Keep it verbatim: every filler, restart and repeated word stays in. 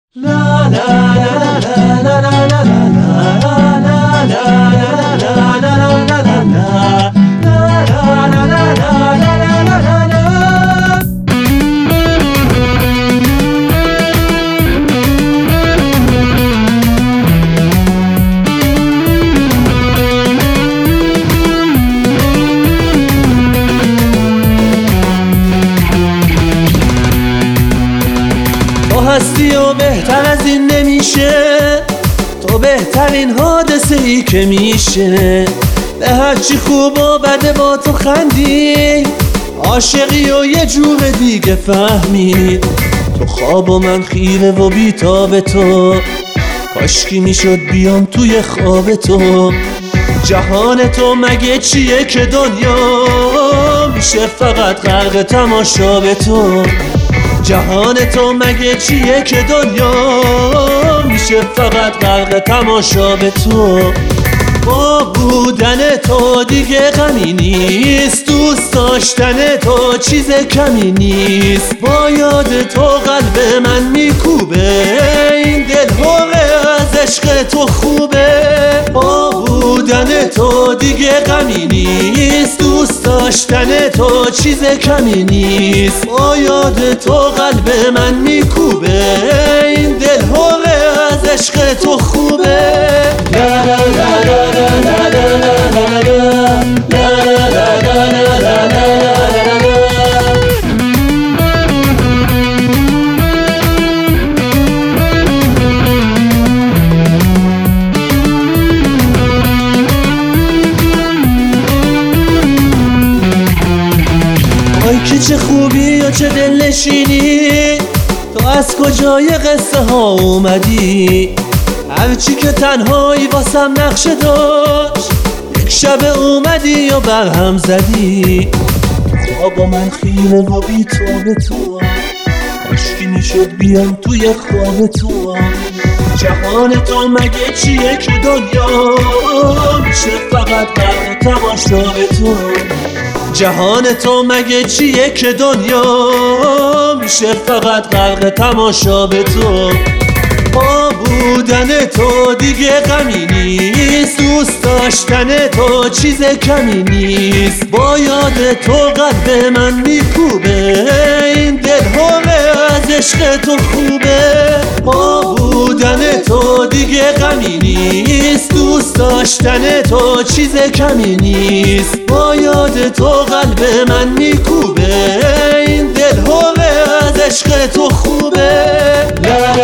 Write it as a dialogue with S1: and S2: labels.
S1: هستی و بهتر از این نمیشه، تو بهترین حادثه ای که میشه. به هرچی خوب و بده با تو خندی، عاشقی و یه جور دیگه فهمید. تو خواب و من خیره و بیتاب تو، کاشکی میشد بیام توی خواب تو. جهان تو مگه چیه که دنیا میشه فقط غرق تماشا به تو؟ جهان تو مگه چیه که دنیا میشه فقط غرق تماشا به تو؟ با بودن تو دیگه غمی نیست، دوست داشتن تو چیز کمی نیست. با یاد تو قلب من میکوبه، این دل حقه از عشق تو خوبه. با بودن تو دیگه غمی نیست، دوست داشتن تو چیز کمی نیست. با یاد تو قلب من میکوبه، این دل حقه از عشق تو خوبه. لا لا لا لا لا لا لا که چه خوبی و چه دلنشینی، تو از کجای قصه ها اومدی؟ هرچی که تنهایی واسم نقشه داشت، یک شب اومدی و برهم زدی. خواب من خیره و بیتاب تو، کاشکی میشد بیام توی خواب تو. جهان تو مگه چیه که دنیا میشه فقط غرق تماشا به تو؟ جهان تو مگه چیه که دنیا میشه فقط غرق تماشا به تو؟ با بودن تو دیگه غمی نیست، دوست داشتن تو چیز کمی نیست. با یاد تو قلب من میکوبه، این دل حقه از عشق تو خوبه. با بودن تو دیگه غمی نیست، دوست داشتن تو چیز کمی نیست. با یاد تو قلب من میکوبه، این دل حقه از عشق تو خوبه.